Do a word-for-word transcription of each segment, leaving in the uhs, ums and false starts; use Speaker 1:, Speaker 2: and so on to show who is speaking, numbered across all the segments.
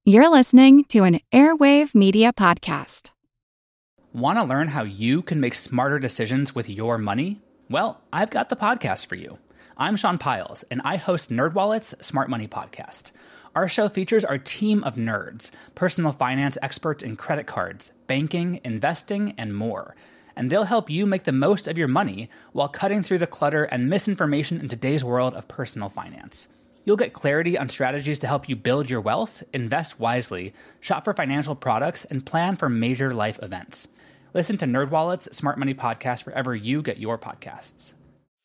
Speaker 1: You're listening to an Airwave Media Podcast.
Speaker 2: Want to learn how you can make smarter decisions with your money? Well, I've got the podcast for you. I'm Sean Piles, and I host NerdWallet's Smart Money Podcast. Our show features our team of nerds, personal finance experts in credit cards, banking, investing, and more. And they'll help you make the most of your money while cutting through the clutter and misinformation in today's world of personal finance. You'll get clarity on strategies to help you build your wealth, invest wisely, shop for financial products, and plan for major life events. Listen to NerdWallet's Smart Money Podcast wherever you get your podcasts.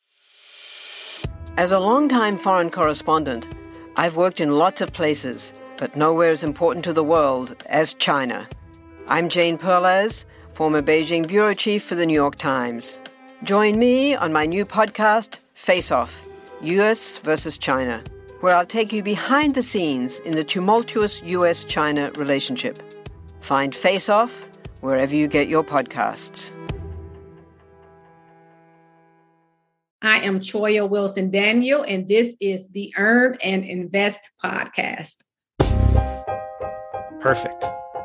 Speaker 3: As a longtime foreign correspondent, I've worked in lots of places, but nowhere as important to the world as China. I'm Jane Perlez, former Beijing bureau chief for the New York Times. Join me on my new podcast, Face Off, U S versus China, where I'll take you behind the scenes in the tumultuous U S China relationship. Find Face Off wherever you get your podcasts.
Speaker 4: I am Choya Wilson Daniel, and this is the Earn and Invest podcast.
Speaker 5: Perfect.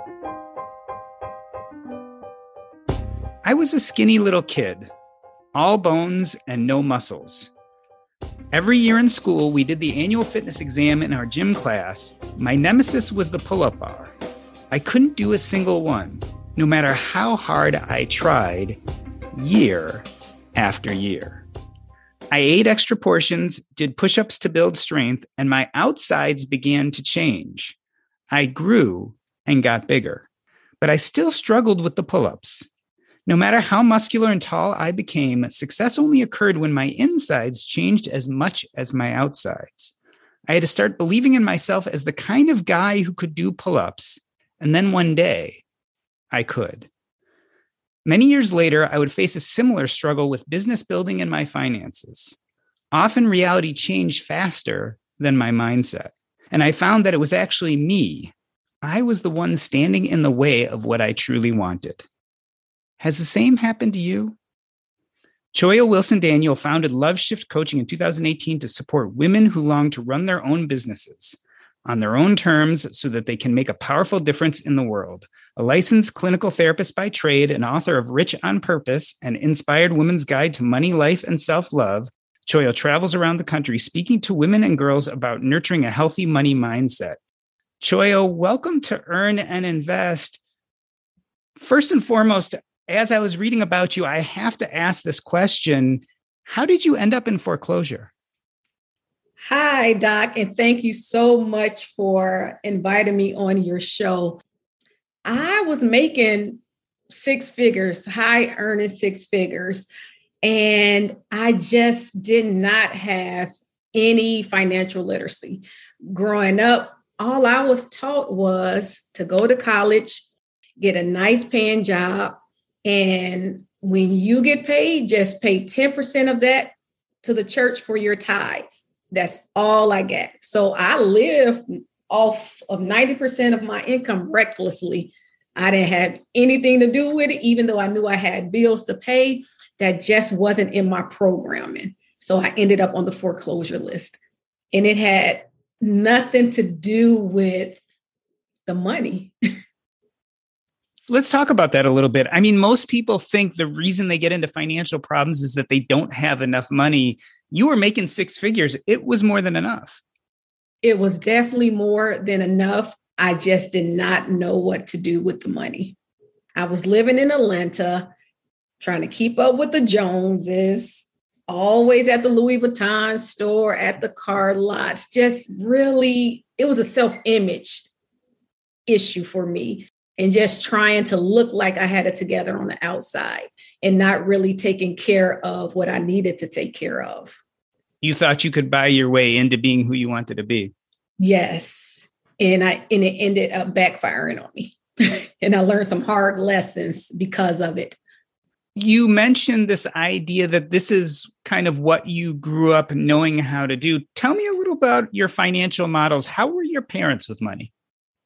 Speaker 5: I was a skinny little kid, all bones and no muscles. Every year in school, we did the annual fitness exam in our gym class. My nemesis was the pull-up bar. I couldn't do a single one, no matter how hard I tried, year after year. I ate extra portions, did push-ups to build strength, and my outsides began to change. I grew and got bigger, but I still struggled with the pull-ups. No matter how muscular and tall I became, success only occurred when my insides changed as much as my outsides. I had to start believing in myself as the kind of guy who could do pull-ups, and then one day, I could. Many years later, I would face a similar struggle with business building and my finances. Often reality changed faster than my mindset, and I found that it was actually me. I was the one standing in the way of what I truly wanted. Has the same happened to you? Choya Wilson Daniel founded Love Shift Coaching in two thousand eighteen to support women who long to run their own businesses on their own terms so that they can make a powerful difference in the world. A licensed clinical therapist by trade and author of Rich on Purpose, an inspired woman's guide to money, life, and self-love, Choya travels around the country speaking to women and girls about nurturing a healthy money mindset. Choya, welcome to Earn and Invest. First and foremost, as I was reading about you, I have to ask this question. How did you end up in foreclosure?
Speaker 4: Hi, Doc, and thank you so much for inviting me on your show. I was making six figures, high earning six figures, and I just did not have any financial literacy. Growing up, all I was taught was to go to college, get a nice paying job, and when you get paid, just pay ten percent of that to the church for your tithes. That's all I get. So I lived off of ninety percent of my income recklessly. I didn't have anything to do with it, even though I knew I had bills to pay. That just wasn't in my programming. So I ended up on the foreclosure list. And it had nothing to do with the money.
Speaker 5: Let's talk about that a little bit. I mean, most people think the reason they get into financial problems is that they don't have enough money. You were making six figures. It was more than enough.
Speaker 4: It was definitely more than enough. I just did not know what to do with the money. I was living in Atlanta, trying to keep up with the Joneses, always at the Louis Vuitton store, at the car lots. Just really, it was a self-image issue for me. And just trying to look like I had it together on the outside and not really taking care of what I needed to take care of.
Speaker 5: You thought you could buy your way into being who you wanted to be.
Speaker 4: Yes. And I and it ended up backfiring on me. And I learned some hard lessons because of it.
Speaker 5: You mentioned this idea that this is kind of what you grew up knowing how to do. Tell me a little about your financial models. How were your parents with money?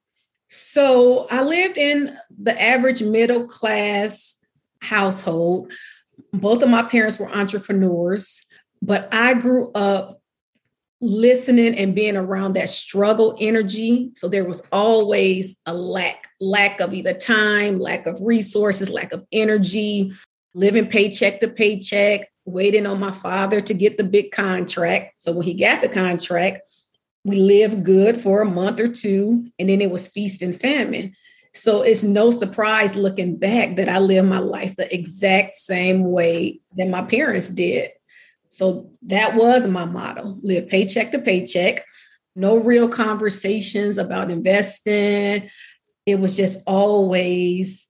Speaker 4: So I lived in the average middle class household. Both of my parents were entrepreneurs, but I grew up listening and being around that struggle energy. So there was always a lack, lack of either time, lack of resources, lack of energy, living paycheck to paycheck, waiting on my father to get the big contract. So when he got the contract, we lived good for a month or two, and then it was feast and famine. So it's no surprise looking back that I lived my life the exact same way that my parents did. So that was my motto: live paycheck to paycheck, no real conversations about investing. It was just always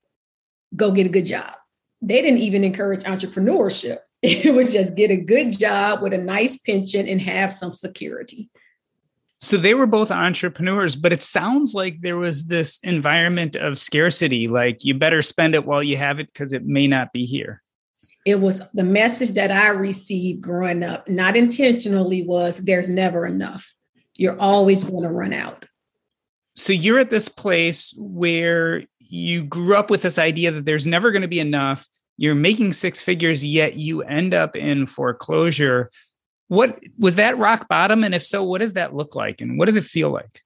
Speaker 4: go get a good job. They didn't even encourage entrepreneurship. It was just get a good job with a nice pension and have some security.
Speaker 5: So they were both entrepreneurs, but it sounds like there was this environment of scarcity, like you better spend it while you have it because it may not be here.
Speaker 4: It was the message that I received growing up, not intentionally, was there's never enough. You're always going to run out.
Speaker 5: So you're at this place where you grew up with this idea that there's never going to be enough. You're making six figures, yet you end up in foreclosure. What was that rock bottom? And if so, what does that look like? And what does it feel like?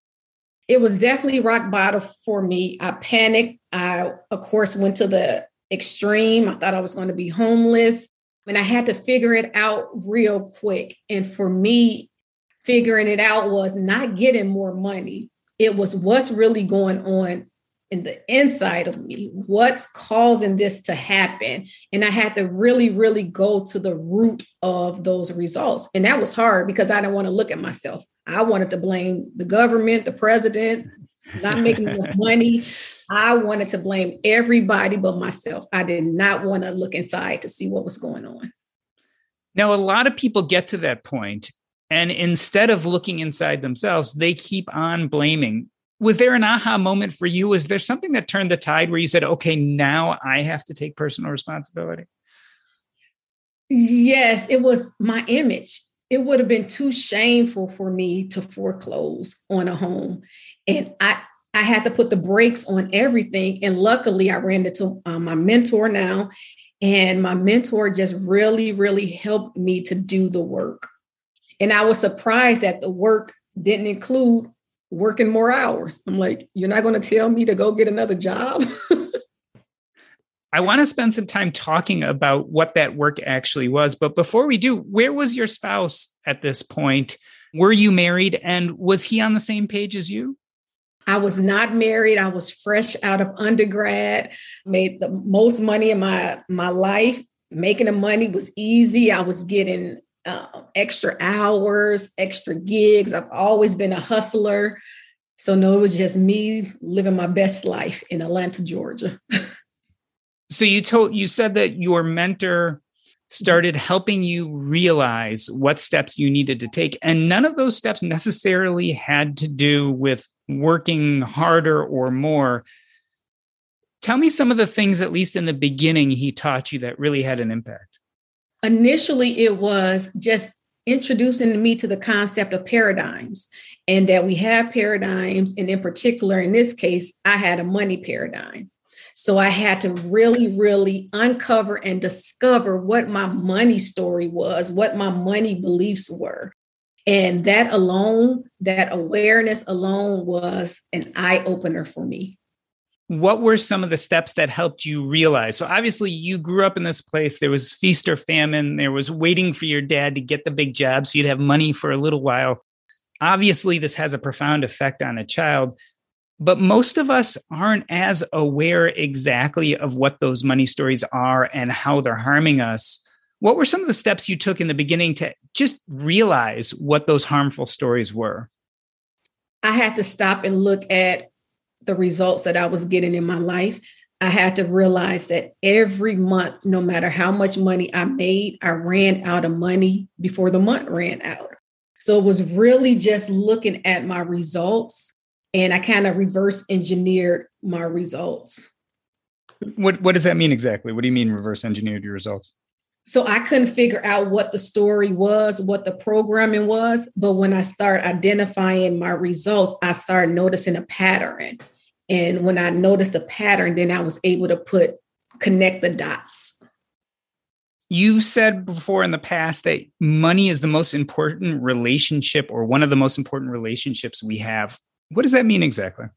Speaker 4: It was definitely rock bottom for me. I panicked. I, of course, went to the extreme. I thought I was going to be homeless, and I had to figure it out real quick. And for me, figuring it out was not getting more money. It was what's really going on in the inside of me. What's causing this to happen? And I had to really, really go to the root of those results. And that was hard because I didn't want to look at myself. I wanted to blame the government, the president, not making enough money. I wanted to blame everybody but myself. I did not want to look inside to see what was going on.
Speaker 5: Now, a lot of people get to that point, and instead of looking inside themselves, they keep on blaming. Was there an aha moment for you? Was there something that turned the tide where you said, okay, now I have to take personal responsibility?
Speaker 4: Yes, it was my image. It would have been too shameful for me to foreclose on a home. And I, I had to put the brakes on everything. And luckily, I ran into um, my mentor now. And my mentor just really, really helped me to do the work. And I was surprised that the work didn't include working more hours. I'm like, you're not going to tell me to go get another job?
Speaker 5: I want to spend some time talking about what that work actually was. But before we do, where was your spouse at this point? Were you married? And was he on the same page as you?
Speaker 4: I was not married. I was fresh out of undergrad, made the most money in my, my life. Making the money was easy. I was getting uh, extra hours, extra gigs. I've always been a hustler. So no, it was just me living my best life in Atlanta, Georgia.
Speaker 5: So you told, you said that your mentor started helping you realize what steps you needed to take. And none of those steps necessarily had to do with working harder or more. Tell me some of the things, at least in the beginning, he taught you that really had an impact.
Speaker 4: Initially, it was just introducing me to the concept of paradigms, and that we have paradigms. And in particular, in this case, I had a money paradigm. So I had to really, really uncover and discover what my money story was, what my money beliefs were. And that alone, that awareness alone was an eye opener for me.
Speaker 5: What were some of the steps that helped you realize? So obviously you grew up in this place. There was feast or famine. There was waiting for your dad to get the big job so you'd have money for a little while. Obviously, this has a profound effect on a child. But most of us aren't as aware exactly of what those money stories are and how they're harming us. What were some of the steps you took in the beginning to just realize what those harmful stories were?
Speaker 4: I had to stop and look at the results that I was getting in my life. I had to realize that every month, no matter how much money I made, I ran out of money before the month ran out. So it was really just looking at my results, and I kind of reverse engineered my results.
Speaker 5: What, what does that mean exactly? What do you mean reverse engineered your results?
Speaker 4: So I couldn't figure out what the story was, what the programming was. But when I started identifying my results, I started noticing a pattern. And when I noticed the pattern, then I was able to put, connect the dots.
Speaker 5: You've said before in the past that money is the most important relationship or one of the most important relationships we have. What does that mean exactly?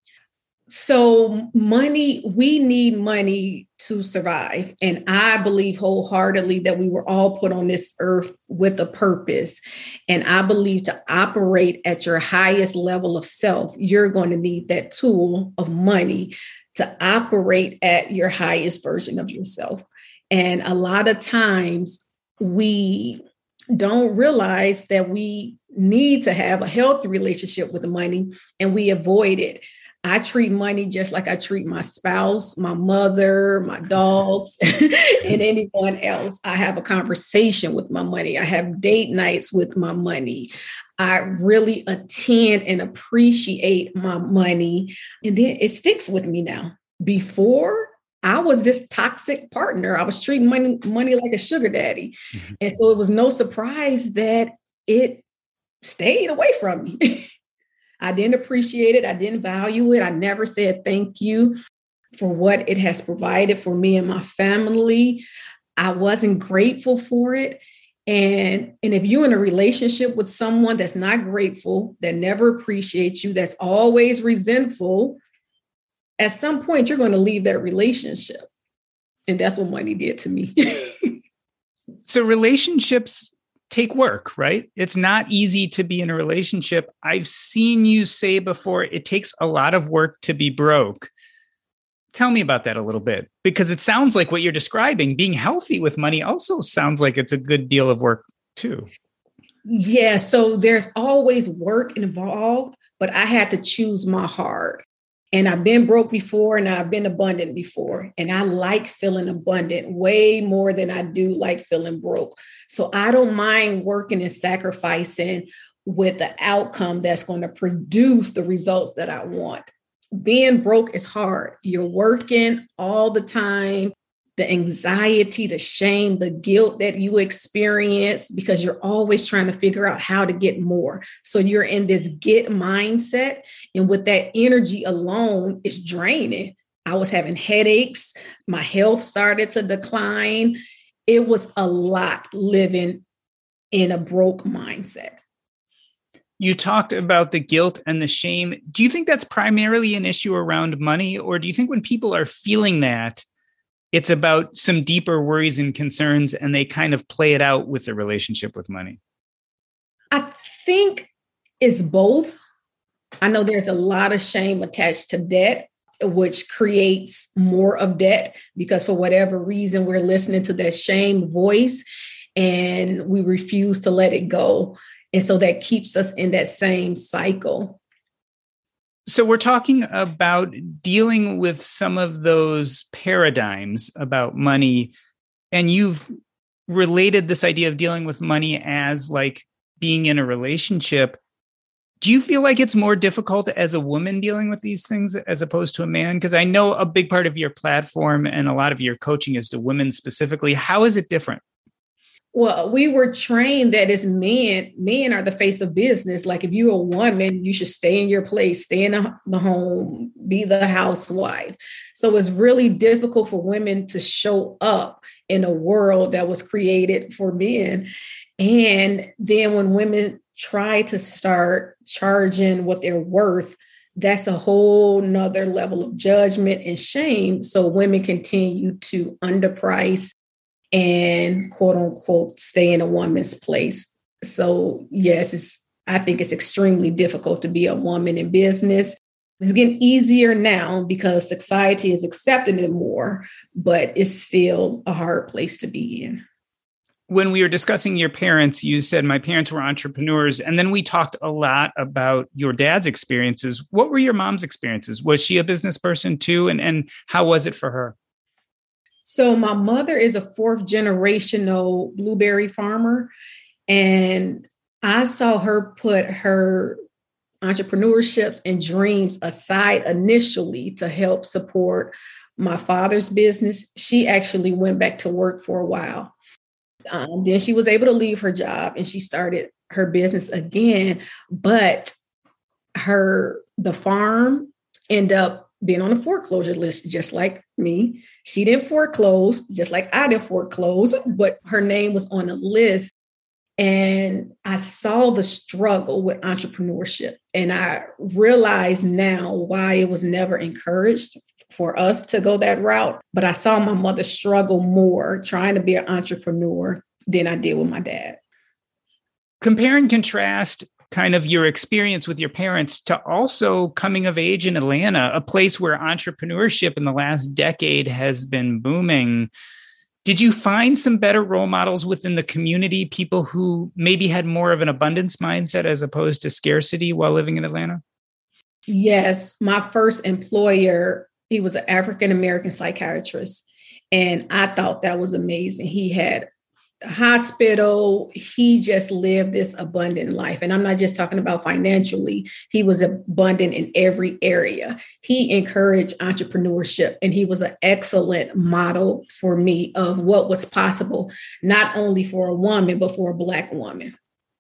Speaker 4: So money, we need money to survive. And I believe wholeheartedly that we were all put on this earth with a purpose. And I believe to operate at your highest level of self, you're going to need that tool of money to operate at your highest version of yourself. And a lot of times we don't realize that we need to have a healthy relationship with the money, and we avoid it. I treat money just like I treat my spouse, my mother, my dogs, and anyone else. I have a conversation with my money. I have date nights with my money. I really attend and appreciate my money. And then it sticks with me now. Before, I was this toxic partner. I was treating money, money like a sugar daddy. Mm-hmm. And so it was no surprise that it stayed away from me. I didn't appreciate it. I didn't value it. I never said thank you for what it has provided for me and my family. I wasn't grateful for it. And, and if you're in a relationship with someone that's not grateful, that never appreciates you, that's always resentful, at some point you're going to leave that relationship. And that's what money did to me.
Speaker 5: So relationships take work, right? It's not easy to be in a relationship. I've seen you say before, it takes a lot of work to be broke. Tell me about that a little bit, because it sounds like what you're describing, being healthy with money, also sounds like it's a good deal of work too.
Speaker 4: Yeah. So there's always work involved, but I had to choose my heart. And I've been broke before and I've been abundant before. And I like feeling abundant way more than I do like feeling broke. So I don't mind working and sacrificing with the outcome that's going to produce the results that I want. Being broke is hard. You're working all the time. The anxiety, the shame, the guilt that you experience because you're always trying to figure out how to get more. So you're in this get mindset. And with that energy alone, it's draining. I was having headaches. My health started to decline. It was a lot living in a broke mindset.
Speaker 5: You talked about the guilt and the shame. Do you think that's primarily an issue around money? Or do you think when people are feeling that, it's about some deeper worries and concerns, and they kind of play it out with the relationship with money?
Speaker 4: I think it's both. I know there's a lot of shame attached to debt, which creates more of debt because for whatever reason, we're listening to that shame voice and we refuse to let it go. And so that keeps us in that same cycle.
Speaker 5: So we're talking about dealing with some of those paradigms about money, and you've related this idea of dealing with money as like being in a relationship. Do you feel like it's more difficult as a woman dealing with these things as opposed to a man? Because I know a big part of your platform and a lot of your coaching is to women specifically. How is it different?
Speaker 4: Well, we were trained that as men, men are the face of business. Like if you're a woman, you should stay in your place, stay in the home, be the housewife. So it's really difficult for women to show up in a world that was created for men. And then when women try to start charging what they're worth, that's a whole nother level of judgment and shame. So women continue to underprice and quote unquote, stay in a woman's place. So yes, it's, I think it's extremely difficult to be a woman in business. It's getting easier now because society is accepting it more, but it's still a hard place to be in.
Speaker 5: When we were discussing your parents, you said my parents were entrepreneurs. And then we talked a lot about your dad's experiences. What were your mom's experiences? Was she a business person too? And, and how was it for her?
Speaker 4: So my mother is a fourth generational blueberry farmer, and I saw her put her entrepreneurship and dreams aside initially to help support my father's business. She actually went back to work for a while. Um, then she was able to leave her job and she started her business again, but her the farm ended up being on a foreclosure list, just like me. She didn't foreclose, just like I didn't foreclose, but her name was on the list. And I saw the struggle with entrepreneurship. And I realize now why it was never encouraged for us to go that route. But I saw my mother struggle more trying to be an entrepreneur than I did with my dad.
Speaker 5: Compare and contrast kind of your experience with your parents to also coming of age in Atlanta, a place where entrepreneurship in the last decade has been booming. Did you find some better role models within the community, people who maybe had more of an abundance mindset as opposed to scarcity while living in Atlanta?
Speaker 4: Yes. My first employer, he was an African-American psychiatrist. And I thought that was amazing. He had a hospital. He just lived this abundant life. And I'm not just talking about financially. He was abundant in every area. He encouraged entrepreneurship, and he was an excellent model for me of what was possible, not only for a woman, but for a Black woman.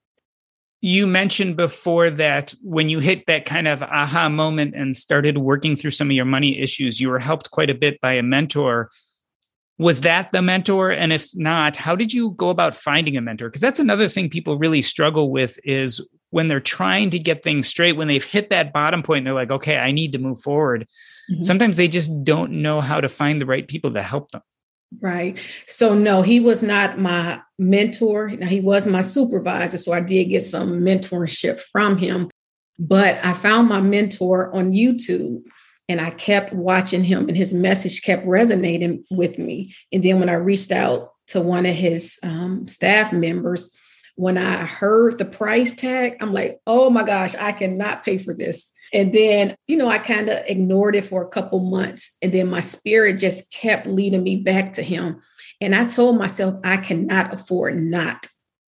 Speaker 5: You mentioned before that when you hit that kind of aha moment and started working through some of your money issues, you were helped quite a bit by a mentor. Was that the mentor? And if not, how did you go about finding a mentor? Because that's another thing people really struggle with is when they're trying to get things straight, when they've hit that bottom point, they're like, okay, I need to move forward. Mm-hmm. Sometimes they just don't know how to find the right people to help them.
Speaker 4: Right. So no, he was not my mentor. Now, he was my supervisor. So I did get some mentorship from him, but I found my mentor on YouTube. And I kept watching him, and his message kept resonating with me. And then when I reached out to one of his um, staff members, when I heard the price tag, I'm like, oh my gosh, I cannot pay for this. And then, you know, I kind of ignored it for a couple months. And then my spirit just kept leading me back to him. And I told myself, I cannot afford not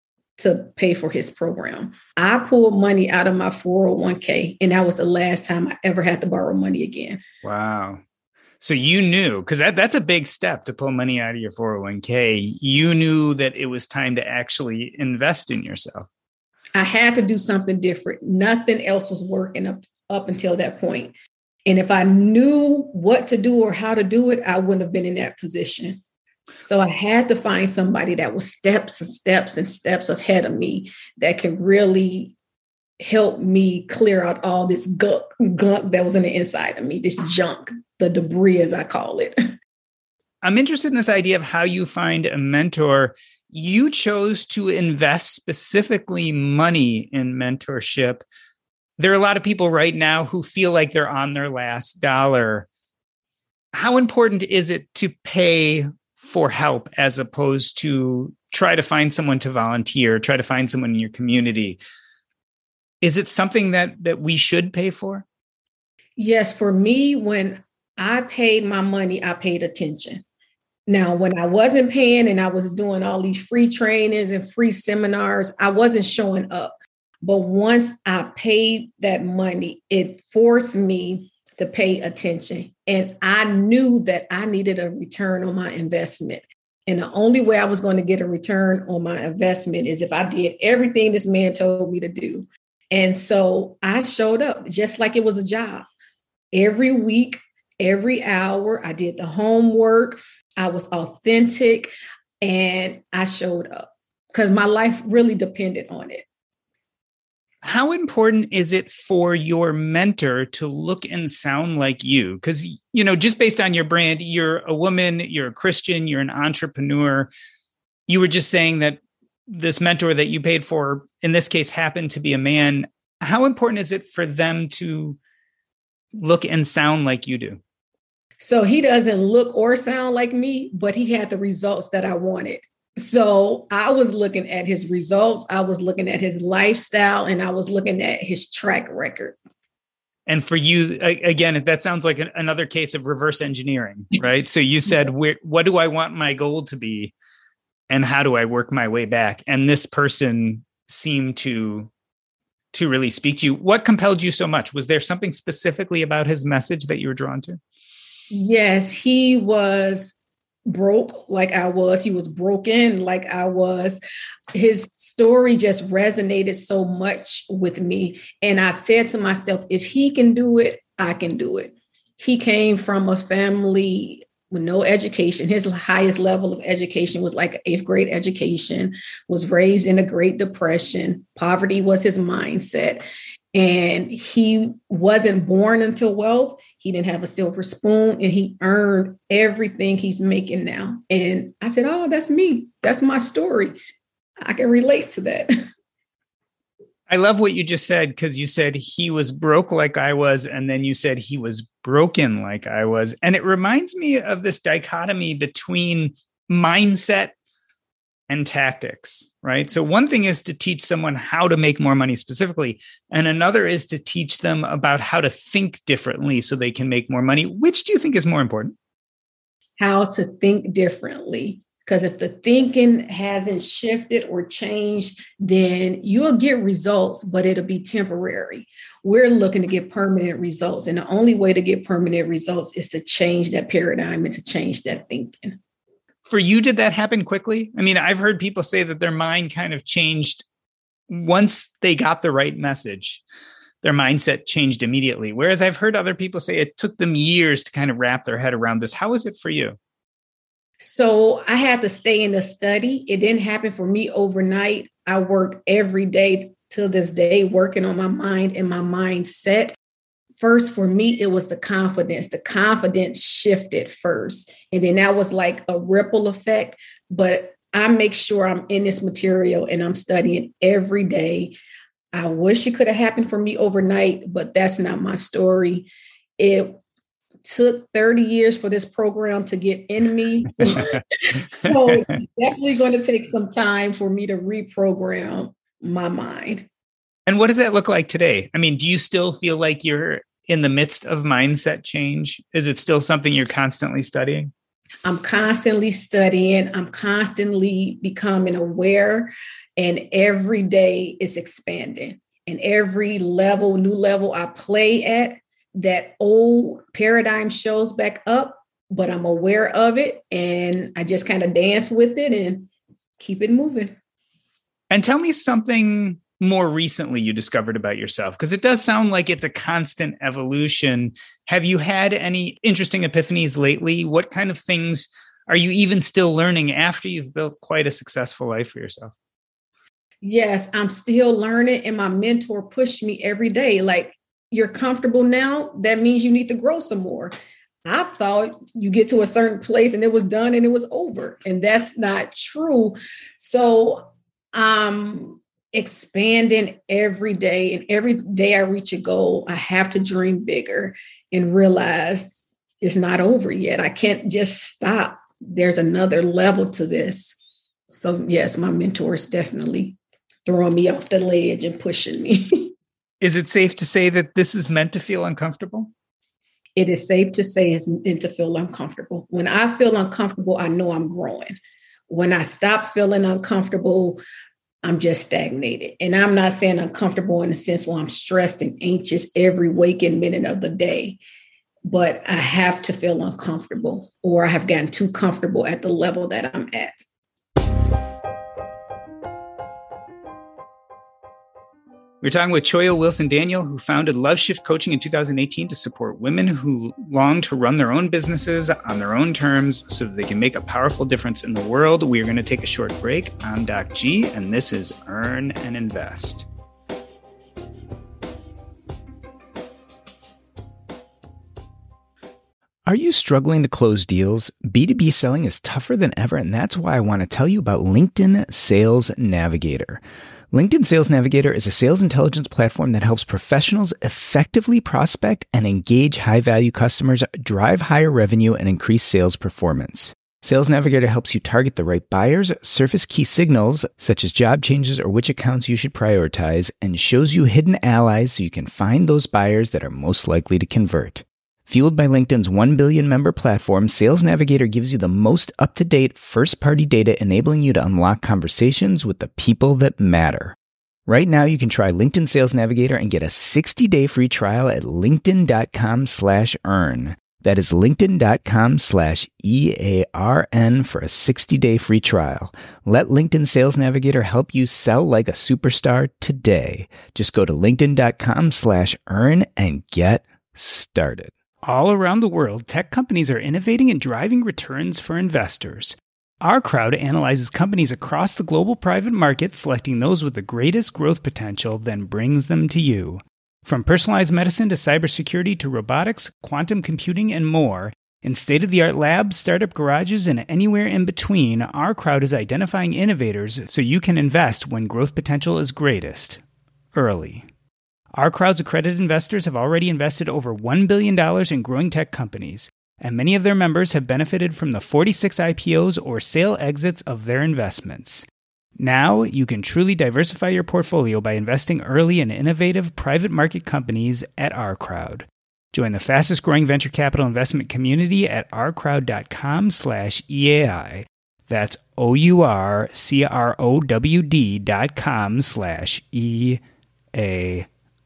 Speaker 4: to pay for his program. I pulled money out of my four oh one k, and that was the last time I ever had to borrow money again.
Speaker 5: Wow. So you knew, because that, that's a big step to pull money out of your four oh one k. You knew that it was time to actually invest in yourself.
Speaker 4: I had to do something different. Nothing else was working up, up until that point. And if I knew what to do or how to do it, I wouldn't have been in that position. So I had to find somebody that was steps and steps and steps ahead of me that could really help me clear out all this gunk, gunk that was in the inside of me, this junk, the debris, as I call it.
Speaker 5: I'm interested in this idea of how you find a mentor. You chose to invest specifically money in mentorship. There are a lot of people right now who feel like they're on their last dollar. How important is it to pay for help as opposed to try to find someone to volunteer, try to find someone in your community? Is it something that that we should pay for?
Speaker 4: Yes, for me, when I paid my money, I paid attention. Now, when I wasn't paying and I was doing all these free trainings and free seminars, I wasn't showing up. But once I paid that money, it forced me to pay attention. And I knew that I needed a return on my investment. And the only way I was going to get a return on my investment is if I did everything this man told me to do. And so I showed up just like it was a job. Every week, every hour, I did the homework. I was authentic, and I showed up because my life really depended on it.
Speaker 5: How important is it for your mentor to look and sound like you? Because, you know, just based on your brand, you're a woman, you're a Christian, you're an entrepreneur. You were just saying that this mentor that you paid for, in this case, happened to be a man. How important is it for them to look and sound like you do?
Speaker 4: So he doesn't look or sound like me, but he had the results that I wanted. So I was looking at his results, I was looking at his lifestyle, and I was looking at his track record.
Speaker 5: And for you, again, that sounds like another case of reverse engineering, right? So you said, where, what do I want my goal to be? And how do I work my way back? And this person seemed to, to really speak to you. What compelled you so much? Was there something specifically about his message that you were drawn to?
Speaker 4: Yes, he was broke like I was. He was broken like I was. His story just resonated so much with me. And I said to myself, if he can do it, I can do it. he came from a family with no education. His highest level of education was like eighth grade education, was raised in the Great Depression. Poverty was his mindset. And he wasn't born into wealth. He didn't have a silver spoon, and he earned everything he's making now. And I said, oh, that's me. That's my story. I can relate to that.
Speaker 5: I love what you just said, because you said he was broke like I was, and then you said he was broken like I was. And it reminds me of this dichotomy between mindset and tactics, right? So one thing is to teach someone how to make more money specifically, and another is to teach them about how to think differently so they can make more money. Which do you think is more important?
Speaker 4: How to think differently. Because if the thinking hasn't shifted or changed, then you'll get results, but it'll be temporary. We're looking to get permanent results. And the only way to get permanent results is to change that paradigm and to change that thinking.
Speaker 5: For you, did that happen quickly? I mean, I've heard people say that their mind kind of changed once they got the right message. Their mindset changed immediately. Whereas I've heard other people say it took them years to kind of wrap their head around this. How was it for you?
Speaker 4: So I had to stay in the study. It didn't happen for me overnight. I work every day to this day, working on my mind and my mindset. First, for me, it was the confidence. The confidence shifted first. And then that was like a ripple effect. But I make sure I'm in this material and I'm studying every day. I wish it could have happened for me overnight, but that's not my story. It took thirty years for this program to get in me. So it's definitely going to take some time for me to reprogram my mind.
Speaker 5: And what does that look like today? I mean, do you still feel like you're in the midst of mindset change? Is it still something you're constantly studying?
Speaker 4: I'm constantly studying. I'm constantly becoming aware. And every day is expanding. And every level, new level I play at, that old paradigm shows back up, but I'm aware of it. And I just kind of dance with it and keep it moving.
Speaker 5: And tell me something more recently you discovered about yourself, because it does sound like it's a constant evolution. Have you had any interesting epiphanies lately? What kind of things are you even still learning after you've built quite a successful life for yourself?
Speaker 4: Yes, I'm still learning, and my mentor pushed me every day. Like, you're comfortable now, that means you need to grow some more. I thought you get to a certain place and it was done and it was over. And that's not true. So I'm expanding every day. And every day I reach a goal, I have to dream bigger and realize it's not over yet. I can't just stop. There's another level to this. So yes, my mentor is definitely throwing me off the ledge and pushing me.
Speaker 5: Is it safe to say that this is meant to feel uncomfortable?
Speaker 4: It is safe to say it's meant to feel uncomfortable. When I feel uncomfortable, I know I'm growing. When I stop feeling uncomfortable, I'm just stagnated. And I'm not saying uncomfortable in the sense where I'm stressed and anxious every waking minute of the day, but I have to feel uncomfortable, or I have gotten too comfortable at the level that I'm at.
Speaker 5: We're talking with Choya Wilson Daniel, who founded Love Shift Coaching in two thousand eighteen to support women who long to run their own businesses on their own terms so that they can make a powerful difference in the world. We are going to take a short break. I'm Doc G, and this is Earn and Invest. Are you struggling to close deals? B two B selling is tougher than ever, and that's why I want to tell you about LinkedIn Sales Navigator. LinkedIn Sales Navigator is a sales intelligence platform that helps professionals effectively prospect and engage high-value customers, drive higher revenue, and increase sales performance. Sales Navigator helps you target the right buyers, surface key signals, such as job changes or which accounts you should prioritize, and shows you hidden allies so you can find those buyers that are most likely to convert. Fueled by LinkedIn's one billion member platform, Sales Navigator gives you the most up-to-date first-party data, enabling you to unlock conversations with the people that matter. Right now, you can try LinkedIn Sales Navigator and get a sixty-day free trial at linkedin.com slash earn. That is linkedin.com slash E-A-R-N for a sixty-day free trial. Let LinkedIn Sales Navigator help you sell like a superstar today. Just go to linkedin.com slash earn and get started. All around the world, tech companies are innovating and driving returns for investors. Our Crowd analyzes companies across the global private market, selecting those with the greatest growth potential, then brings them to you. From personalized medicine to cybersecurity to robotics, quantum computing, and more, in state-of-the-art labs, startup garages, and anywhere in between, Our Crowd is identifying innovators so you can invest when growth potential is greatest, early. Our Crowd's accredited investors have already invested over one billion dollars in growing tech companies, and many of their members have benefited from the forty-six I P Os or sale exits of their investments. Now, you can truly diversify your portfolio by investing early in innovative private market companies at Our Crowd. Join the fastest growing venture capital investment community at ourcrowd.com slash EAI. That's O-U-R-C-R-O-W-D dot com slash E-A-I.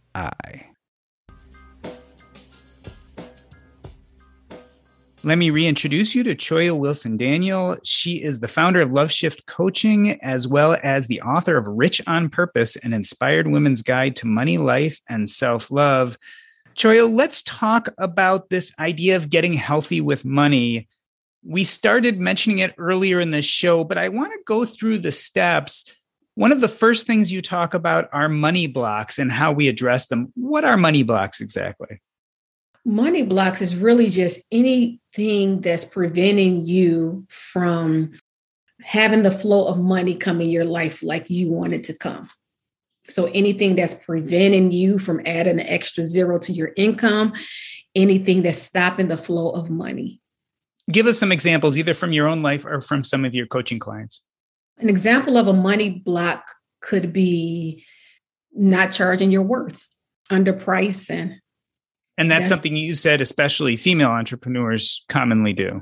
Speaker 5: Let me reintroduce you to Choya Wilson-Daniel. She is the founder of Love Shift Coaching, as well as the author of Rich on Purpose, an inspired women's guide to money, life, and self-love. Choya, let's talk about this idea of getting healthy with money. We started mentioning it earlier in the show, but I want to go through the steps. One of the first things you talk about are money blocks and how we address them. What are money blocks exactly?
Speaker 4: Money blocks is really just anything that's preventing you from having the flow of money come in your life like you want it to come. So anything that's preventing you from adding an extra zero to your income, anything that's stopping the flow of money.
Speaker 5: Give us some examples, either from your own life or from some of your coaching clients.
Speaker 4: An example of a money block could be not charging your worth, underpricing.
Speaker 5: And that's, that's something you said, especially female entrepreneurs commonly do.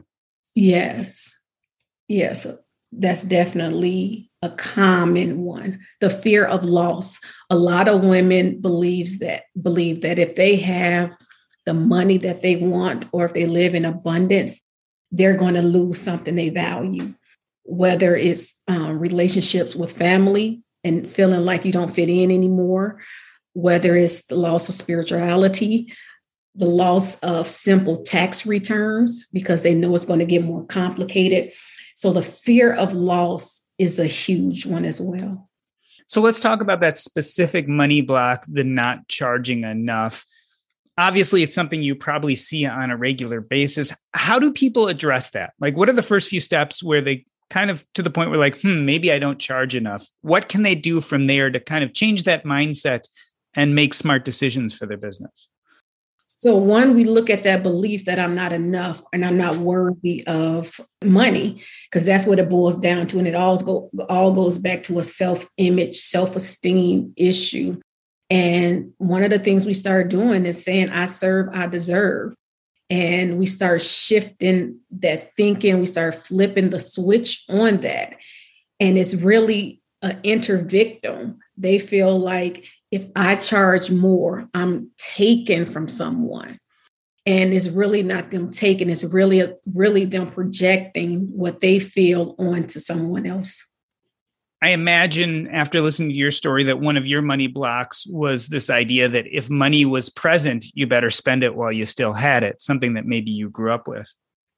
Speaker 4: Yes. Yes. That's definitely a common one. The fear of loss. A lot of women believes that believe that if they have the money that they want, or if they live in abundance, they're going to lose something they value, whether it's um, relationships with family and feeling like you don't fit in anymore, whether it's the loss of spirituality, the loss of simple tax returns because they know it's going to get more complicated. So the fear of loss is a huge one as well.
Speaker 5: So let's talk about that specific money block, the not charging enough. Obviously, it's something you probably see on a regular basis. How do people address that? Like, what are the first few steps where they kind of to the point where like, hmm, maybe I don't charge enough? What can they do from there to kind of change that mindset and make smart decisions for their business?
Speaker 4: So one, we look at that belief that I'm not enough and I'm not worthy of money, because that's what it boils down to. And it all, go, all goes back to a self-image, self-esteem issue. And one of the things we start doing is saying, I serve, I deserve. And we start shifting that thinking. We start flipping the switch on that. And it's really an inter-victim. They feel like if I charge more, I'm taken from someone. And it's really not them taking, it's really, really them projecting what they feel onto someone else.
Speaker 5: I imagine after listening to your story that one of your money blocks was this idea that if money was present, you better spend it while you still had it, something that maybe you grew up with.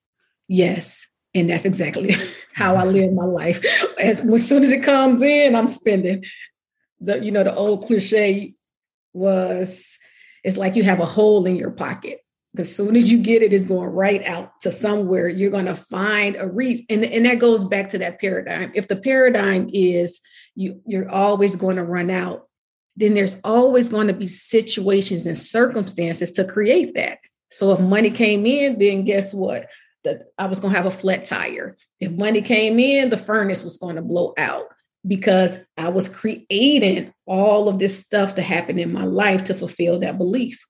Speaker 4: Yes. And that's exactly how I live my life. As, as soon as it comes in, I'm spending. The, you know, the old cliche was, it's like you have a hole in your pocket. As soon as you get it, it's going right out to somewhere. You're going to find a reason. And, and that goes back to that paradigm. If the paradigm is you, you're always going to run out, then there's always going to be situations and circumstances to create that. So if money came in, then guess what? That I was going to have a flat tire. If money came in, the furnace was going to blow out, because I was creating all of this stuff to happen in my life to fulfill that belief.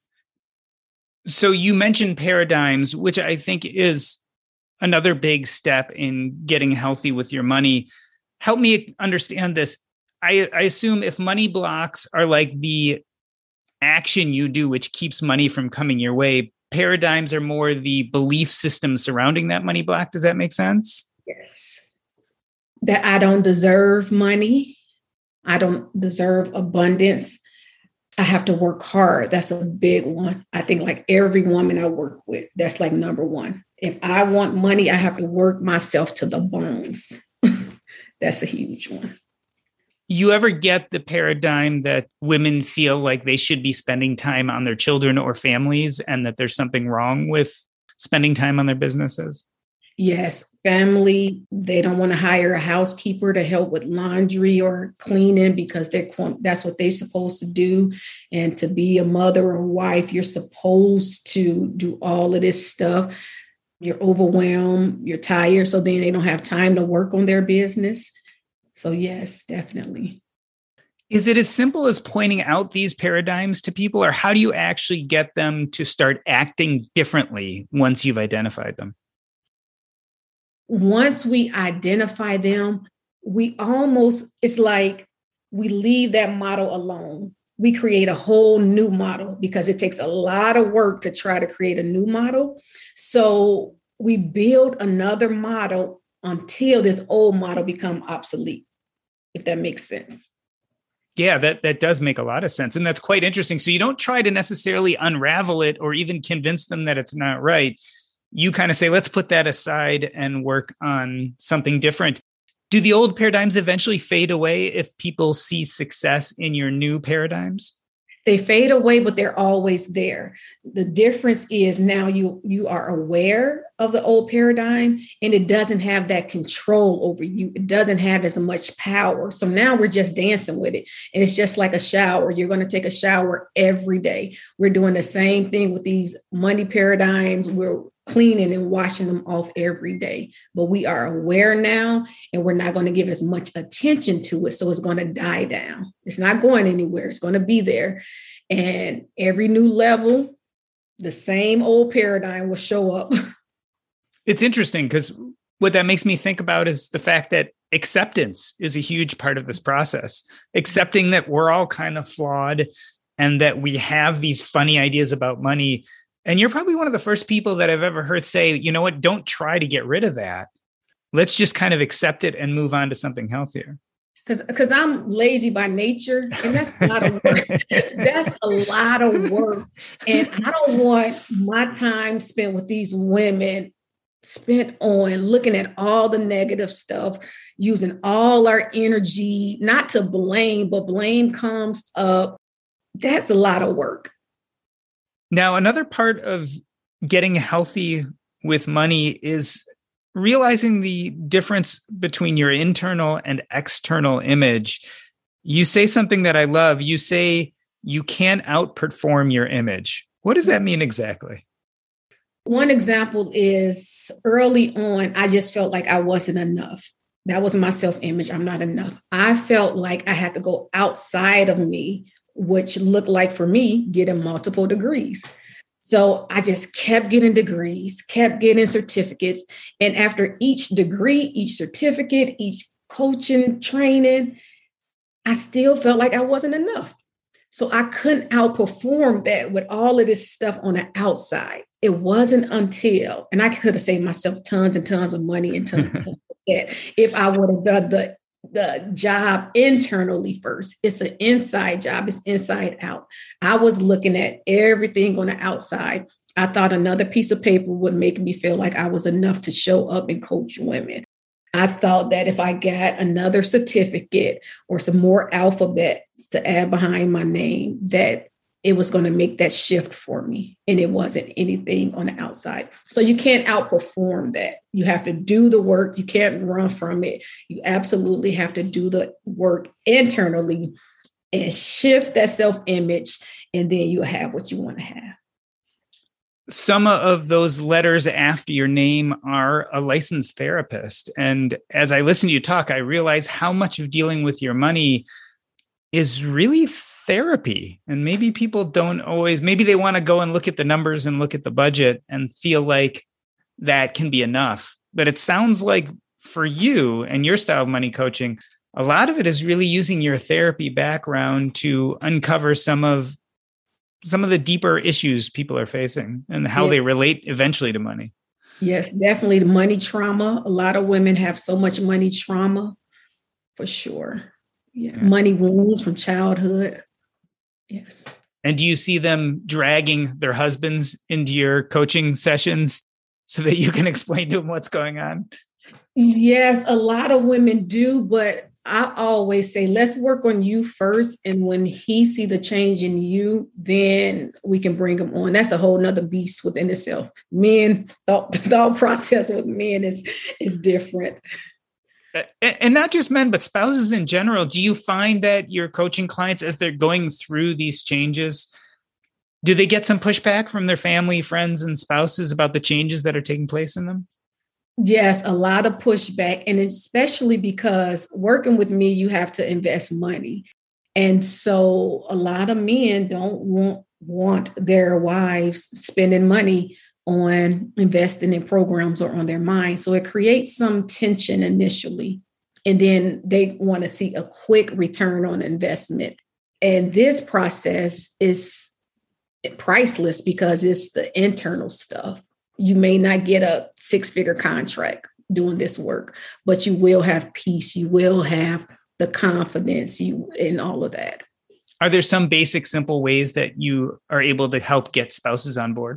Speaker 5: So you mentioned paradigms, which I think is another big step in getting healthy with your money. Help me understand this. I, I assume if money blocks are like the action you do, which keeps money from coming your way, paradigms are more the belief system surrounding that money block. Does that make sense?
Speaker 4: Yes. That I don't deserve money. I don't deserve abundance. I have to work hard. That's a big one. I think like every woman I work with, that's like number one. If I want money, I have to work myself to the bones. That's a huge one.
Speaker 5: You ever get the paradigm that women feel like they should be spending time on their children or families and that there's something wrong with spending time on their businesses?
Speaker 4: Yes. Family, they don't want to hire a housekeeper to help with laundry or cleaning because they're, that's what they're supposed to do. And to be a mother or wife, you're supposed to do all of this stuff. You're overwhelmed, you're tired, so then they don't have time to work on their business. So yes, definitely.
Speaker 5: Is it as simple as pointing out these paradigms to people, or how do you actually get them to start acting differently once you've identified them?
Speaker 4: Once we identify them, we almost, it's like we leave that model alone. We create a whole new model because it takes a lot of work to try to create a new model. So we build another model until this old model becomes obsolete, if that makes sense.
Speaker 5: Yeah, that, that does make a lot of sense. And that's quite interesting. So you don't try to necessarily unravel it or even convince them that it's not right. You kind of say, let's put that aside and work on something different. Do the old paradigms eventually fade away if people see success in your new paradigms?
Speaker 4: They fade away, but they're always there. The difference is now you, you are aware of the old paradigm and it doesn't have that control over you. It doesn't have as much power. So now we're just dancing with it. And it's just like a shower. You're going to take a shower every day. We're doing the same thing with these money paradigms. We're cleaning and washing them off every day. But we are aware now, and we're not going to give as much attention to it. So it's going to die down. It's not going anywhere. It's going to be there. And every new level, the same old paradigm will show up.
Speaker 5: It's interesting because what that makes me think about is the fact that acceptance is a huge part of this process. Accepting that we're all kind of flawed and that we have these funny ideas about money. And you're probably one of the first people that I've ever heard say, you know what, don't try to get rid of that. Let's just kind of accept it and move on to something healthier.
Speaker 4: Because because I'm lazy by nature, and that's a lot of work. That's a lot of work. And I don't want my time spent with these women spent on looking at all the negative stuff, using all our energy, not to blame, but blame comes up. That's a lot of work.
Speaker 5: Now, another part of getting healthy with money is realizing the difference between your internal and external image. You say something that I love. You say you can't outperform your image. What does that mean exactly?
Speaker 4: One example is early on, I just felt like I wasn't enough. That was my self-image. I'm not enough. I felt like I had to go outside of me, which looked like for me, getting multiple degrees. So I just kept getting degrees, kept getting certificates. And after each degree, each certificate, each coaching, training, I still felt like I wasn't enough. So I couldn't outperform that with all of this stuff on the outside. It wasn't until, and I could have saved myself tons and tons of money and tons, and tons of debt if I would have done the the job internally first. It's an inside job. It's inside out. I was looking at everything on the outside. I thought another piece of paper would make me feel like I was enough to show up and coach women. I thought that if I got another certificate or some more alphabet to add behind my name, that it was going to make that shift for me. And it wasn't anything on the outside. So you can't outperform that. You have to do the work. You can't run from it. You absolutely have to do the work internally and shift that self-image. And then you'll have what you want to have.
Speaker 5: Some of those letters after your name are a licensed therapist. And as I listen to you talk, I realize how much of dealing with your money is really therapy. And maybe people don't always, maybe they want to go and look at the numbers and look at the budget and feel like that can be enough. But it sounds like for you and your style of money coaching, a lot of it is really using your therapy background to uncover some of some of the deeper issues people are facing and how yeah. they relate eventually to money.
Speaker 4: Yes, definitely the money trauma. A lot of women have so much money trauma, for sure. Yeah. yeah. Money wounds from childhood. Yes.
Speaker 5: And do you see them dragging their husbands into your coaching sessions so that you can explain to them what's going on?
Speaker 4: Yes, a lot of women do, but I always say, let's work on you first. And when he see the change in you, then we can bring him on. That's a whole nother beast within itself. Men, thought, the thought process with men is, is different.
Speaker 5: And not just men, but spouses in general. Do you find that your coaching clients, as they're going through these changes, do they get some pushback from their family, friends, and spouses about the changes that are taking place in them?
Speaker 4: Yes, a lot of pushback. And especially because working with me, you have to invest money. And so a lot of men don't want, want their wives spending money on investing in programs or on their mind. So it creates some tension initially. And then they want to see a quick return on investment. And this process is priceless because it's the internal stuff. You may not get a six-figure contract doing this work, but you will have peace. You will have the confidence you and all of that.
Speaker 5: Are there some basic, simple ways that you are able to help get spouses on board?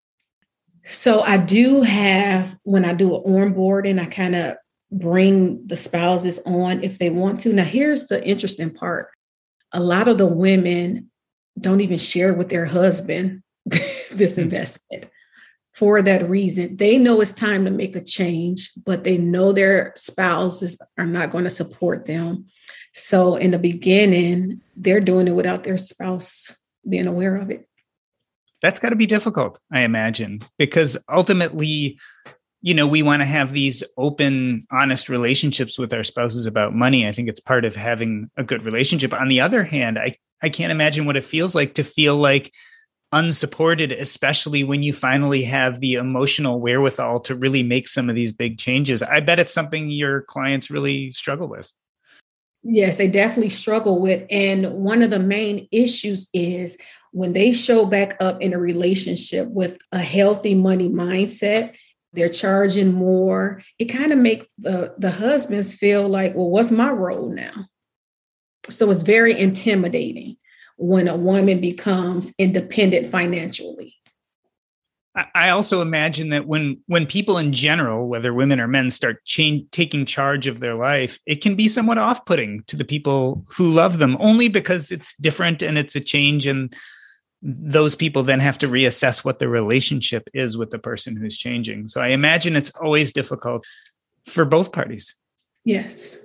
Speaker 4: So I do have, when I do an onboarding, I kind of bring the spouses on if they want to. Now, here's the interesting part. A lot of the women don't even share with their husband this mm-hmm. investment. For that reason, they know it's time to make a change, but they know their spouses are not going to support them. So in the beginning, they're doing it without their spouse being aware of it.
Speaker 5: That's got to be difficult, I imagine, because ultimately, you know, we want to have these open, honest relationships with our spouses about money. I think it's part of having a good relationship. On the other hand, I, I can't imagine what it feels like to feel like unsupported, especially when you finally have the emotional wherewithal to really make some of these big changes. I bet it's something your clients really struggle with.
Speaker 4: Yes, they definitely struggle with. And one of the main issues is when they show back up in a relationship with a healthy money mindset, they're charging more. It kind of makes the, the husbands feel like, well, what's my role now? So it's very intimidating when a woman becomes independent financially.
Speaker 5: I also imagine that when when people in general, whether women or men, start change, taking charge of their life, it can be somewhat off-putting to the people who love them, only because it's different and it's a change, and those people then have to reassess what the relationship is with the person who's changing. So I imagine it's always difficult for both parties.
Speaker 4: Yes.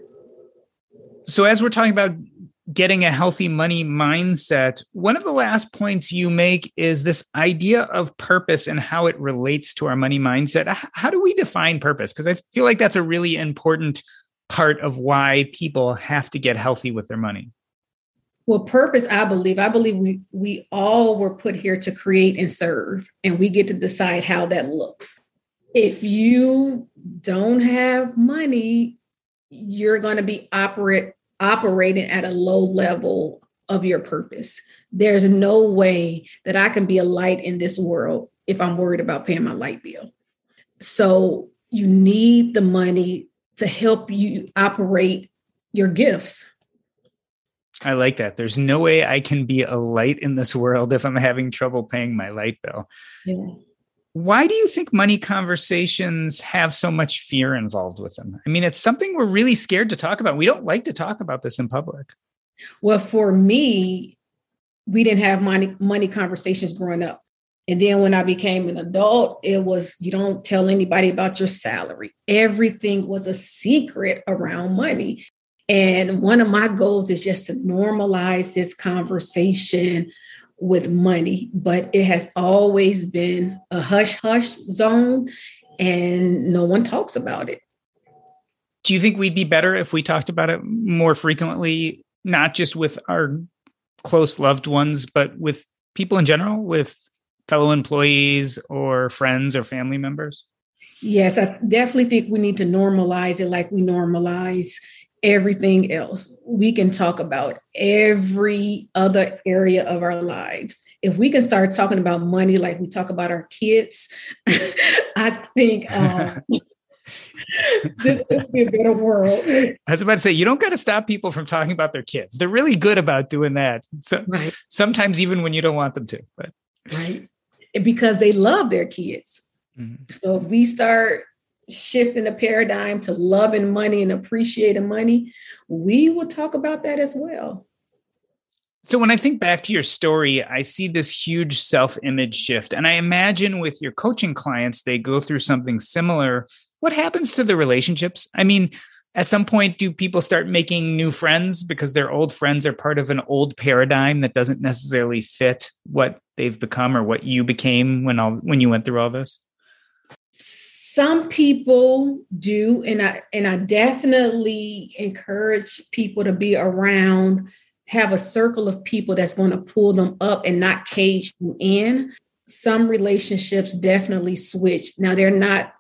Speaker 5: So as we're talking about getting a healthy money mindset, one of the last points you make is this idea of purpose and how it relates to our money mindset. How do we define purpose? Because I feel like that's a really important part of why people have to get healthy with their money.
Speaker 4: Well, purpose, I believe, I believe we we all were put here to create and serve, and we get to decide how that looks. If you don't have money, you're going to be operate operating at a low level of your purpose. There's no way that I can be a light in this world if I'm worried about paying my light bill. So you need the money to help you operate your gifts.
Speaker 5: I like that. There's no way I can be a light in this world if I'm having trouble paying my light bill.
Speaker 4: Yeah.
Speaker 5: Why do you think money conversations have so much fear involved with them? I mean, it's something we're really scared to talk about. We don't like to talk about this in public.
Speaker 4: Well, for me, we didn't have money, money conversations growing up. And then when I became an adult, it was, you don't tell anybody about your salary. Everything was a secret around money. And one of my goals is just to normalize this conversation with money, but it has always been a hush hush zone and no one talks about it.
Speaker 5: Do you think we'd be better if we talked about it more frequently, not just with our close loved ones, but with people in general, with fellow employees or friends or family members?
Speaker 4: Yes, I definitely think we need to normalize it like we normalize everything else. We can talk about every other area of our lives. If we can start talking about money like we talk about our kids, I think um, this would be a better world.
Speaker 5: I was about to say, you don't got to stop people from talking about their kids. They're really good about doing that. So
Speaker 4: Right.
Speaker 5: sometimes even when you don't want them to, but
Speaker 4: Right. Because they love their kids.
Speaker 5: mm-hmm.
Speaker 4: So if we start shifting the paradigm to loving money and appreciating money, we will talk about that as well.
Speaker 5: So when I think back to your story, I see this huge self-image shift. And I imagine with your coaching clients, they go through something similar. What happens to the relationships? I mean, at some point, do people start making new friends because their old friends are part of an old paradigm that doesn't necessarily fit what they've become or what you became when all when you went through all this?
Speaker 4: Some people do, and I and I definitely encourage people to be around, have a circle of people that's going to pull them up and not cage them in. Some relationships definitely switch. Now, they're not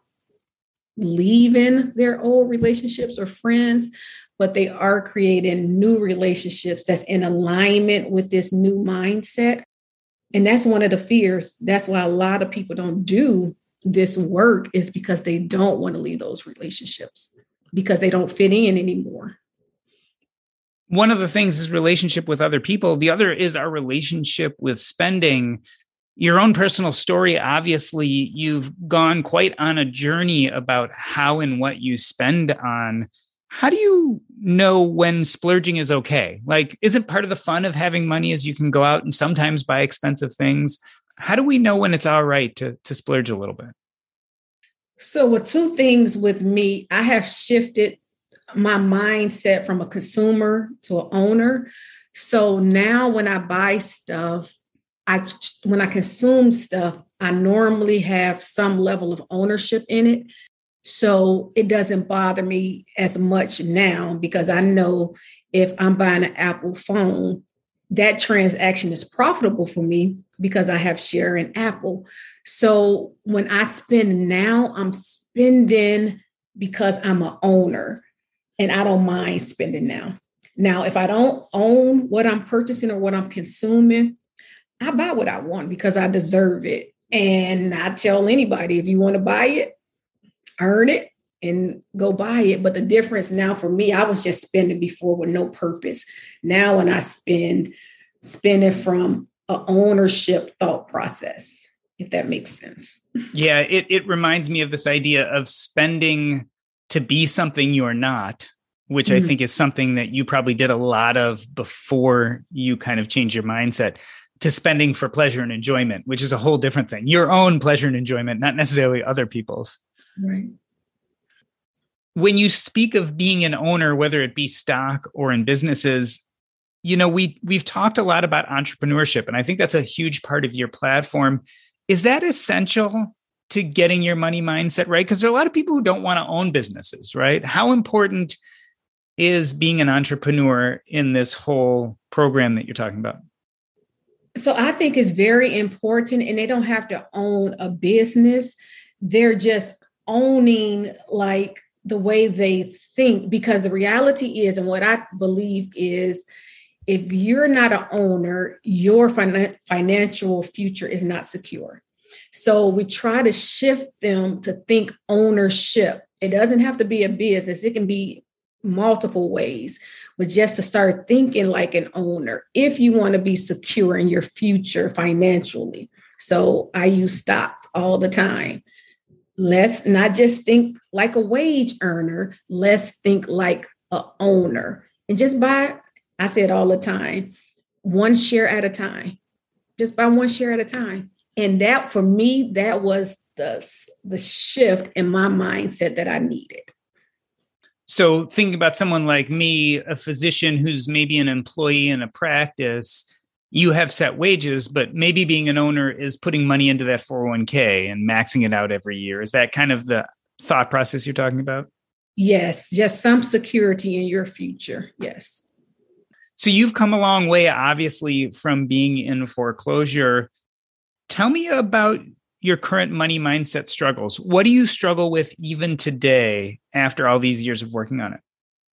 Speaker 4: leaving their old relationships or friends, but they are creating new relationships that's in alignment with this new mindset. And that's one of the fears. That's why a lot of people don't do this work, is because they don't want to leave those relationships because they don't fit in anymore.
Speaker 5: One of the things is relationship with other people. The other is our relationship with spending. Your own personal story, obviously, you've gone quite on a journey about how and what you spend on. How do you know when splurging is okay? Like, isn't part of the fun of having money is you can go out and sometimes buy expensive things? How do we know when it's all right to, to splurge a little bit?
Speaker 4: So with two things with me, I have shifted my mindset from a consumer to an owner. So now when I buy stuff, I when I consume stuff, I normally have some level of ownership in it. So it doesn't bother me as much now because I know if I'm buying an Apple phone, that transaction is profitable for me because I have share in Apple. So when I spend now, I'm spending because I'm an owner and I don't mind spending now. Now, if I don't own what I'm purchasing or what I'm consuming, I buy what I want because I deserve it. And I tell anybody, if you want to buy it, earn it and go buy it. But the difference now for me, I was just spending before with no purpose. Now when I spend, spending from an ownership thought process, if that makes sense.
Speaker 5: Yeah, it, it reminds me of this idea of spending to be something you're not, which mm-hmm. I think is something that you probably did a lot of before you kind of changed your mindset, to spending for pleasure and enjoyment, which is a whole different thing. Your own pleasure and enjoyment, not necessarily other people's.
Speaker 4: Right.
Speaker 5: When you speak of being an owner, whether it be stock or in businesses, you know, we, we've talked a lot about entrepreneurship, and I think that's a huge part of your platform. Is that essential to getting your money mindset right? Because there are a lot of people who don't want to own businesses, right? How important is being an entrepreneur in this whole program that you're talking about?
Speaker 4: So I think it's very important, and they don't have to own a business. They're just owning like the way they think, because the reality is, and what I believe is, if you're not an owner, your fin- financial future is not secure. So we try to shift them to think ownership. It doesn't have to be a business. It can be multiple ways, but just to start thinking like an owner if you want to be secure in your future financially. So I use stocks all the time. Let's not just think like a wage earner. Let's think like an owner and just buy, I say it all the time, one share at a time. Just buy one share at a time. And that, for me, that was the, the shift in my mindset that I needed.
Speaker 5: So thinking about someone like me, a physician who's maybe an employee in a practice, you have set wages, but maybe being an owner is putting money into that four oh one k and maxing it out every year. Is that kind of the thought process you're talking about?
Speaker 4: Yes, just some security in your future. Yes.
Speaker 5: So you've come a long way, obviously, from being in foreclosure. Tell me about your current money mindset struggles. What do you struggle with even today after all these years of working on it?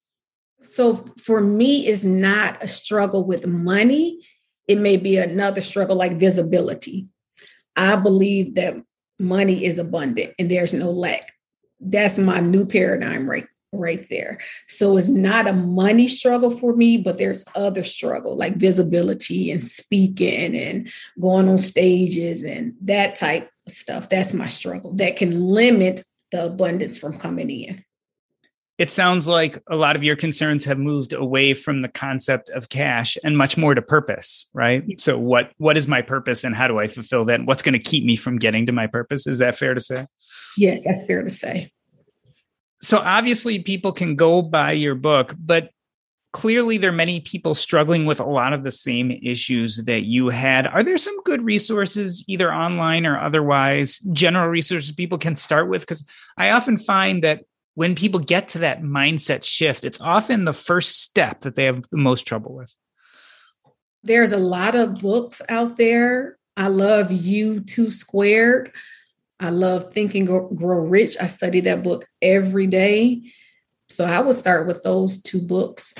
Speaker 4: So for me, it's not a struggle with money. It may be another struggle like visibility. I believe that money is abundant and there's no lack. that's my new paradigm right, right there. So it's not a money struggle for me, but there's other struggle like visibility and speaking and going on stages and that type of stuff. That's my struggle that can limit the abundance from coming in.
Speaker 5: It sounds like a lot of your concerns have moved away from the concept of cash and much more to purpose, right? So what, what is my purpose and how do I fulfill that? What's going to keep me from getting to my purpose? Is that fair to say?
Speaker 4: Yeah, that's fair to say.
Speaker 5: So obviously people can go buy your book, but clearly there are many people struggling with a lot of the same issues that you had. Are there some good resources, either online or otherwise, general resources people can start with? Because I often find that when people get to that mindset shift, it's often the first step that they have the most trouble with.
Speaker 4: There's a lot of books out there. I love U two Squared. I love Think and Grow Rich. I study that book every day. So I would start with those two books.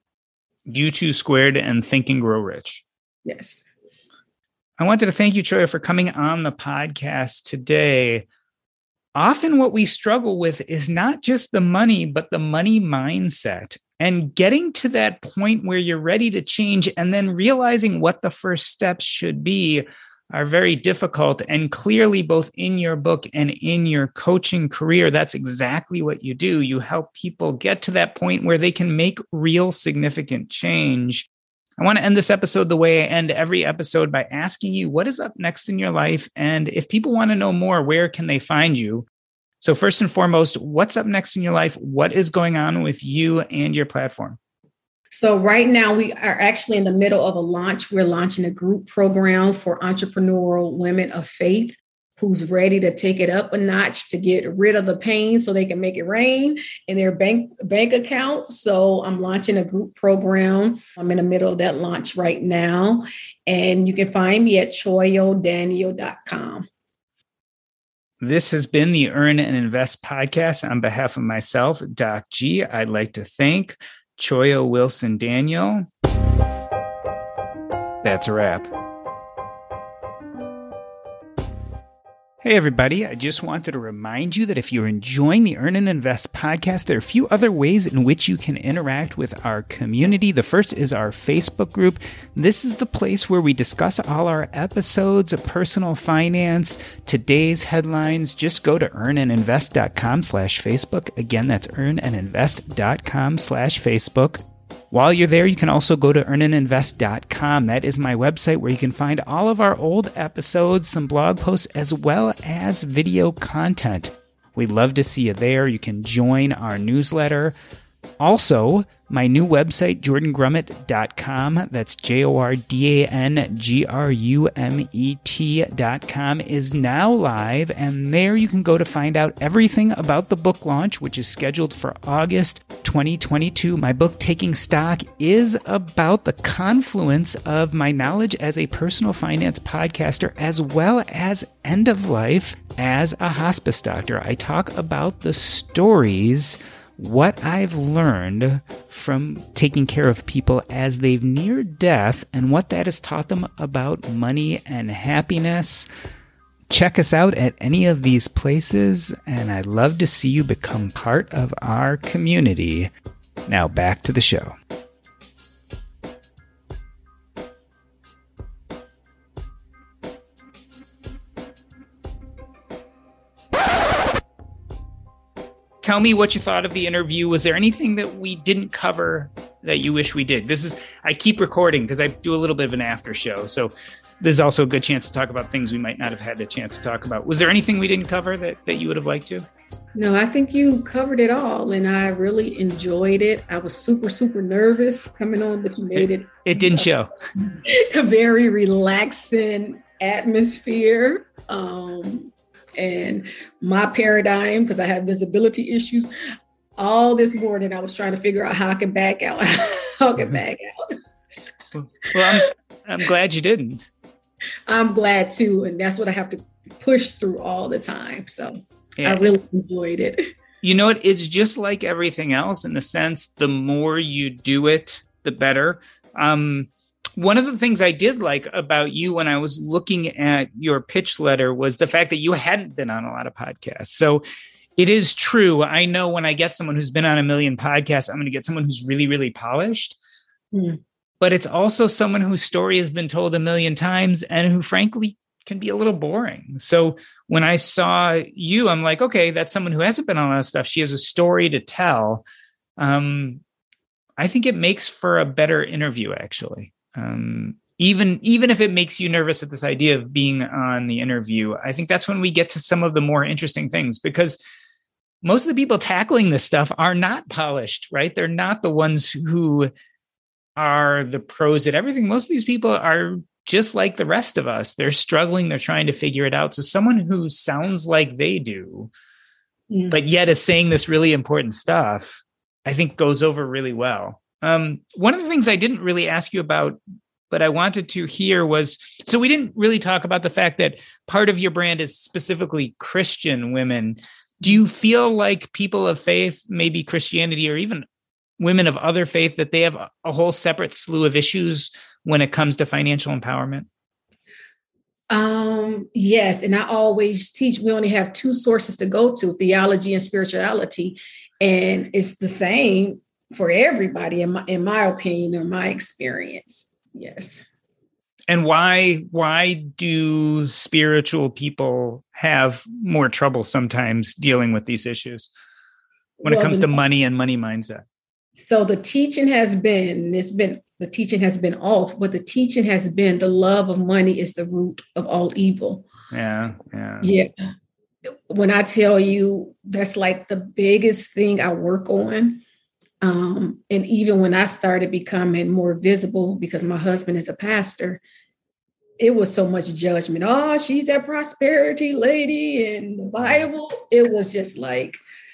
Speaker 5: U two Squared and Think and Grow Rich.
Speaker 4: Yes.
Speaker 5: I wanted to thank you, Choya, for coming on the podcast today. Often what we struggle with is not just the money, but the money mindset and getting to that point where you're ready to change and then realizing what the first steps should be are very difficult. And clearly, both in your book and in your coaching career, that's exactly what you do. You help people get to that point where they can make real significant change. I want to end this episode the way I end every episode by asking you, what is up next in your life? And if people want to know more, where can they find you? So first and foremost, what's up next in your life? What is going on with you and your platform?
Speaker 4: So right now we are actually in the middle of a launch. We're launching a group program for entrepreneurial women of faith who's ready to take it up a notch to get rid of the pain so they can make it rain in their bank bank account. So I'm launching a group program. I'm in the middle of that launch right now. And you can find me at choyo daniel dot com.
Speaker 5: This has been the Earn and Invest podcast. On behalf of myself, Doc G, I'd like to thank Choya Wilson Daniel. That's a wrap. Hey, everybody. I just wanted to remind you that if you're enjoying the Earn and Invest podcast, there are a few other ways in which you can interact with our community. The first is our Facebook group. This is the place where we discuss all our episodes of personal finance, today's headlines. Just go to earnandinvest.com slash Facebook. Again, that's earnandinvest.com slash Facebook. While you're there, you can also go to earn and invest dot com. That is my website where you can find all of our old episodes, some blog posts, as well as video content. We'd love to see you there. You can join our newsletter. Also, my new website, jordan grumet dot com, that's J O R D A N G R U M E T dot com, is now live, and there you can go to find out everything about the book launch, which is scheduled for August twenty twenty-two. My book, Taking Stock, is about the confluence of my knowledge as a personal finance podcaster as well as end of life as a hospice doctor. I talk about the stories, what I've learned from taking care of people as they've neared death and what that has taught them about money and happiness. Check us out at any of these places, and I'd love to see you become part of our community. Now back to the show. Tell me what you thought of the interview. Was there anything that we didn't cover that you wish we did? This is, I keep recording because I do a little bit of an after show. So there's also a good chance to talk about things we might not have had a chance to talk about. Was there anything we didn't cover that, that you would have liked to?
Speaker 4: No, I think you covered it all, and I really enjoyed it. I was super, super nervous coming on, but you made it.
Speaker 5: It, it didn't show.
Speaker 4: A very relaxing atmosphere. Um, and my paradigm, because I have visibility issues, all this morning I was trying to figure out how I can back out. How I can back out.
Speaker 5: Well, I'm, I'm glad you didn't.
Speaker 4: I'm glad too, and that's what I have to push through all the time. So
Speaker 5: yeah.
Speaker 4: I really enjoyed it.
Speaker 5: You know, it's just like everything else in the sense, the more you do it, the better. Um, one of the things I did like about you when I was looking at your pitch letter was the fact that you hadn't been on a lot of podcasts. So It is true. I know when I get someone who's been on a million podcasts, I'm going to get someone who's really, really polished. Mm. But it's also someone whose story has been told a million times and who, frankly, can be a little boring. So when I saw you, I'm like, okay, that's someone who hasn't been on a lot of stuff. She has a story to tell. Um, I think it makes for a better interview, actually. Um, even, even if it makes you nervous at this idea of being on the interview, I think that's when we get to some of the more interesting things, because most of the people tackling this stuff are not polished, right? They're not the ones who are the pros at everything. Most of these people are just like the rest of us. They're struggling. They're trying to figure it out. So someone who sounds like they do, yeah. but yet is saying this really important stuff, I think goes over really well. Um, one of the things I didn't really ask you about, but I wanted to hear was, so we didn't really talk about the fact that part of your brand is specifically Christian women. Do you feel like people of faith, maybe Christianity or even women of other faith, that they have a whole separate slew of issues when it comes to financial empowerment?
Speaker 4: Um, yes. And I always teach, we only have two sources to go to, theology and spirituality. And it's the same for everybody, in my, in my opinion, or my experience. Yes.
Speaker 5: And why, why do spiritual people have more trouble sometimes dealing with these issues when well, it comes the, to money and money mindset?
Speaker 4: So the teaching has been, it's been, the teaching has been off, but the teaching has been the love of money is the root of all evil.
Speaker 5: Yeah. Yeah.
Speaker 4: Yeah. When I tell you, that's like the biggest thing I work on. Um, and even when I started becoming more visible, because my husband is a pastor, it was so much judgment. Oh, she's that prosperity lady in the Bible. It was just like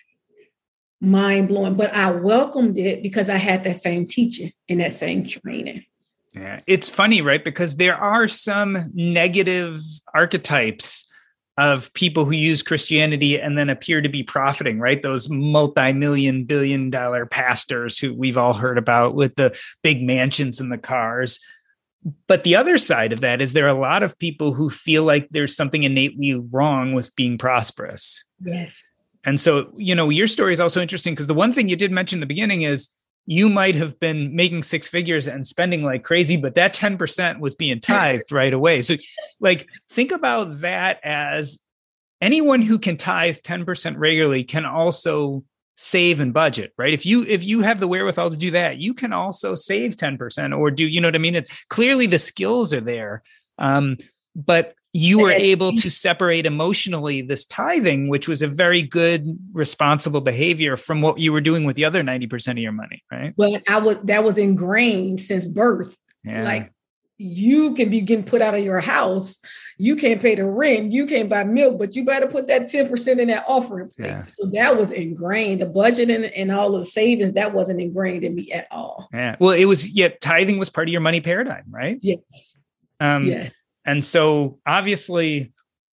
Speaker 4: mind blowing, but I welcomed it because I had that same teaching and that same training.
Speaker 5: Yeah. It's funny, right? Because there are some negative archetypes of people who use Christianity and then appear to be profiting, right? Those multi-million, billion dollar pastors who we've all heard about with the big mansions and the cars. But the other side of that is there are a lot of people who feel like there's something innately wrong with being prosperous.
Speaker 4: Yes.
Speaker 5: And so, you know, your story is also interesting because the one thing you did mention in the beginning is you might have been making six figures and spending like crazy, but that ten percent was being tithed right away. So like, think about that as anyone who can tithe ten percent regularly can also save and budget, right? If you, if you have the wherewithal to do that, you can also save ten percent or do, you know what I mean? It's clearly the skills are there. Um, but you were able to separate emotionally this tithing, which was a very good, responsible behavior from what you were doing with the other ninety percent of your money, right?
Speaker 4: But I was, that was ingrained since birth.
Speaker 5: Yeah.
Speaker 4: Like you can be getting put out of your house. You can't pay the rent. You can't buy milk, but you better put that ten percent in that offering plate. Yeah. So that was ingrained. The budget and, and all the savings, that wasn't ingrained in me at all.
Speaker 5: Yeah. Well, it was, yet tithing was part of your money paradigm, right?
Speaker 4: Yes.
Speaker 5: Um,
Speaker 4: yeah.
Speaker 5: And so obviously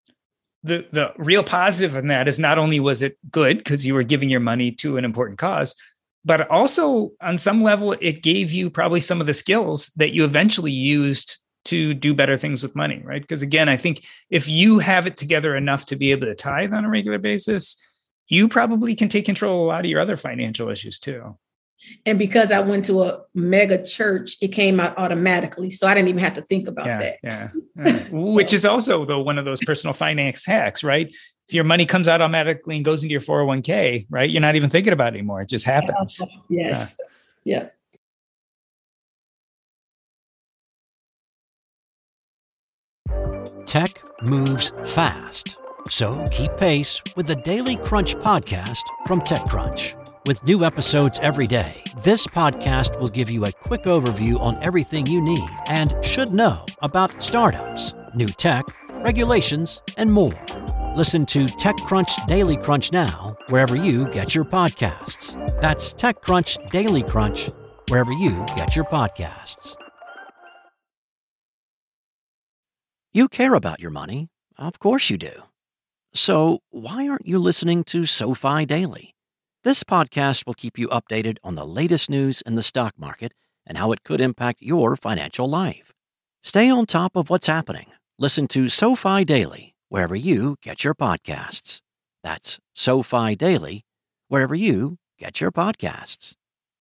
Speaker 5: the, the real positive in that is not only was it good because you were giving your money to an important cause, but also on some level, it gave you probably some of the skills that you eventually used to do better things with money, right? Because again, I think if you have it together enough to be able to tithe on a regular basis, you probably can take control of a lot of your other financial issues too.
Speaker 4: And because I went to a mega church, it came out automatically. So I didn't even have to think about
Speaker 5: yeah,
Speaker 4: that.
Speaker 5: Yeah. yeah. Which is also, though, one of those personal finance hacks, right? If your money comes out automatically and goes into your four oh one k, right? You're not even thinking about it anymore. It just happens.
Speaker 4: Yes. Yeah.
Speaker 6: yeah. Tech moves fast. So keep pace with the Daily Crunch podcast from TechCrunch. With new episodes every day, this podcast will give you a quick overview on everything you need and should know about startups, new tech, regulations, and more. Listen to TechCrunch Daily Crunch now, wherever you get your podcasts. That's TechCrunch Daily Crunch, wherever you get your podcasts. You care about your money. Of course you do. So why aren't you listening to SoFi Daily? This podcast will keep you updated on the latest news in the stock market and how it could impact your financial life. Stay on top of what's happening. Listen to SoFi Daily, wherever you get your podcasts. That's SoFi Daily, wherever you get your podcasts.